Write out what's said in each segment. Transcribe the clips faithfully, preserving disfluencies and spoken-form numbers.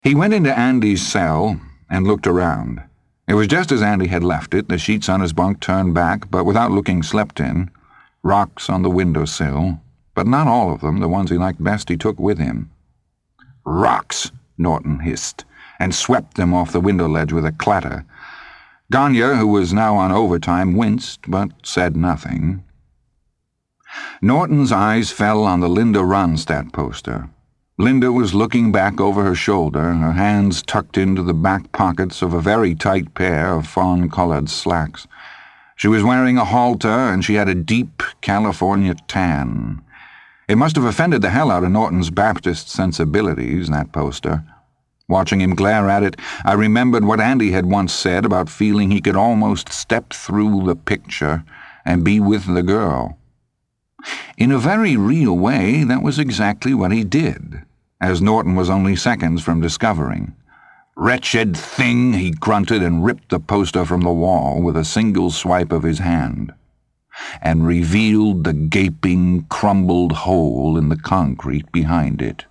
He went into Andy's cell and looked around. It was just as Andy had left it, the sheets on his bunk turned back, but without looking slept in. Rocks on the windowsill, but not all of them, the ones he liked best he took with him. "Rocks!" Norton hissed, and swept them off the window ledge with a clatter. Ganya, who was now on overtime, winced, but said nothing. Norton's eyes fell on the Linda Ronstadt poster. Linda was looking back over her shoulder, her hands tucked into the back pockets of a very tight pair of fawn-colored slacks. She was wearing a halter, and she had a deep California tan. It must have offended the hell out of Norton's Baptist sensibilities, that poster. Watching him glare at it, I remembered what Andy had once said about feeling he could almost step through the picture and be with the girl. In a very real way, that was exactly what he did, as Norton was only seconds from discovering. "Wretched thing," he grunted and ripped the poster from the wall with a single swipe of his hand, and revealed the gaping, crumbled hole in the concrete behind it.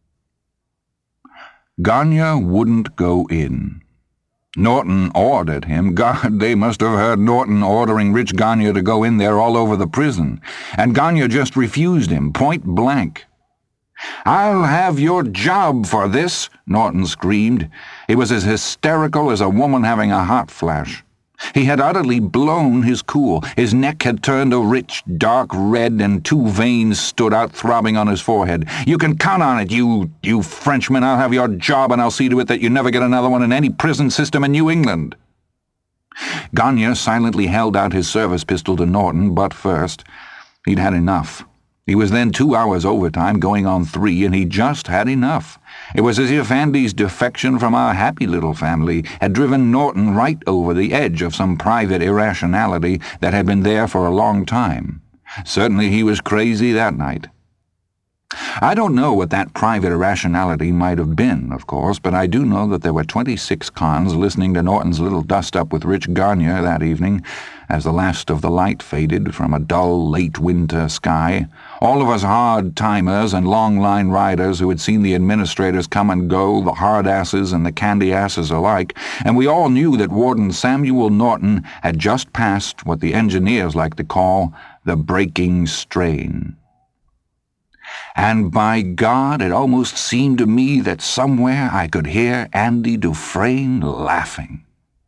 Ganya wouldn't go in. Norton ordered him. God, they must have heard Norton ordering Rich Ganya to go in there all over the prison, and Ganya just refused him, point blank. "I'll have your job for this," Norton screamed. He was as hysterical as a woman having a hot flash. He had utterly blown his cool. His neck had turned a rich, dark red, and two veins stood out throbbing on his forehead. "You can count on it, you, you Frenchman. I'll have your job, and I'll see to it that you never get another one in any prison system in New England." Ganya silently held out his service pistol to Norton, but first. He'd had enough. He was then two hours overtime, going on three, and he just had enough. It was as if Andy's defection from our happy little family had driven Norton right over the edge of some private irrationality that had been there for a long time. Certainly he was crazy that night. I don't know what that private irrationality might have been, of course, but I do know that there were twenty-six cons listening to Norton's little dust-up with Rich Ganya that evening, as the last of the light faded from a dull, late-winter sky. All of us hard-timers and long-line riders who had seen the administrators come and go, the hard-asses and the candy-asses alike, and we all knew that Warden Samuel Norton had just passed what the engineers like to call the breaking strain. And by God, it almost seemed to me that somewhere I could hear Andy Dufresne laughing.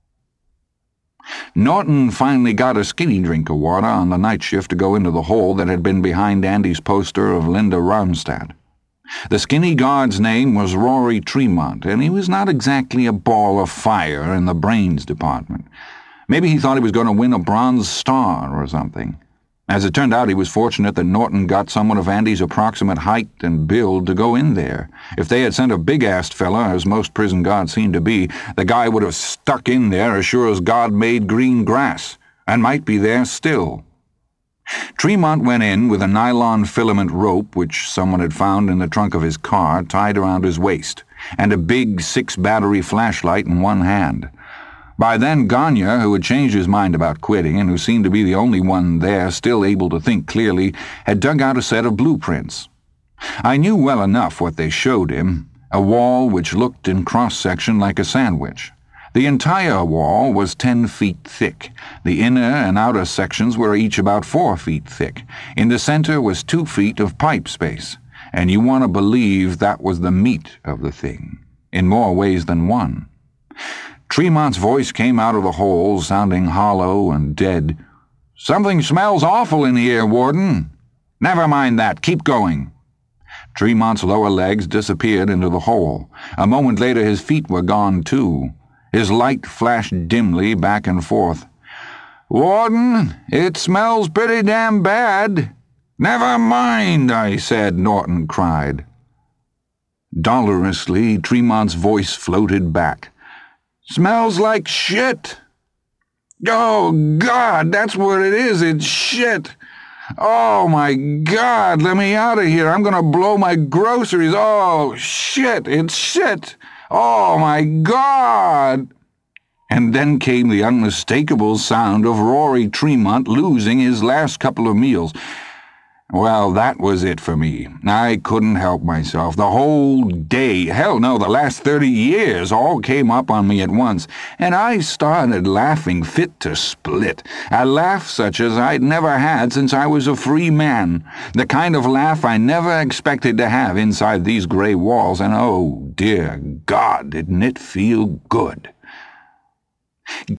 Norton finally got a skinny drink of water on the night shift to go into the hole that had been behind Andy's poster of Linda Ronstadt. The skinny guard's name was Rory Tremont, and he was not exactly a ball of fire in the brains department. Maybe he thought he was going to win a Bronze Star or something. As it turned out, he was fortunate that Norton got someone of Andy's approximate height and build to go in there. If they had sent a big-assed fella, as most prison guards seemed to be, the guy would have stuck in there as sure as God made green grass, and might be there still. Tremont went in with a nylon filament rope which someone had found in the trunk of his car tied around his waist, and a big six-battery flashlight in one hand. By then, Ganya, who had changed his mind about quitting and who seemed to be the only one there still able to think clearly, had dug out a set of blueprints. I knew well enough what they showed him, a wall which looked in cross-section like a sandwich. The entire wall was ten feet thick. The inner and outer sections were each about four feet thick. In the center was two feet of pipe space, and you want to believe that was the meat of the thing, in more ways than one. Tremont's voice came out of the hole, sounding hollow and dead. "Something smells awful in here, Warden." "Never mind that. Keep going." Tremont's lower legs disappeared into the hole. A moment later his feet were gone, too. His light flashed dimly back and forth. "Warden, it smells pretty damn bad." "Never mind, I said," Norton cried. Dolorously, Tremont's voice floated back. "Smells like shit." "Oh, God, that's what it is. It's shit. Oh, my God, let me out of here. I'm going to blow my groceries. Oh, shit, it's shit. Oh, my God." And then came the unmistakable sound of Rory Tremont losing his last couple of meals. Well, that was it for me. I couldn't help myself. The whole day, hell no, the last thirty years all came up on me at once, and I started laughing fit to split. A laugh such as I'd never had since I was a free man. The kind of laugh I never expected to have inside these gray walls, and oh, dear God, didn't it feel good.